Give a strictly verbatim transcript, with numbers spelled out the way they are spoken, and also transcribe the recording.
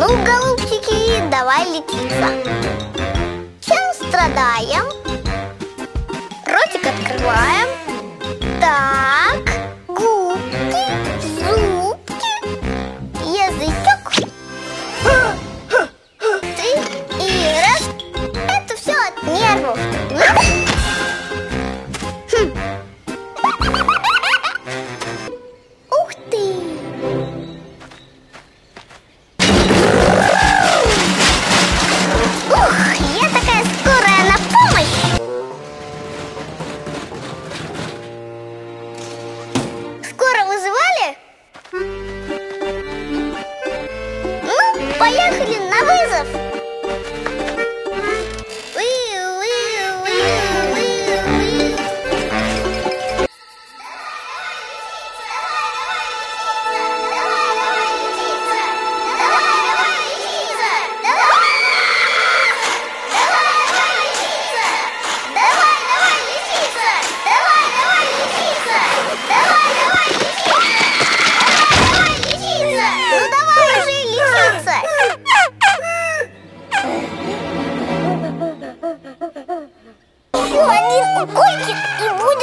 Ну, голубчики, давай лечиться. Чем страдаем? Ротик открываем. Так, губки, зубки, язычок. Три и раз. Это все от нервов. Хм. Ух ты! Ух, я такая скорая на помощь! Скоро вызывали? Ну, поехали на вызов! Еще один укольчик и будет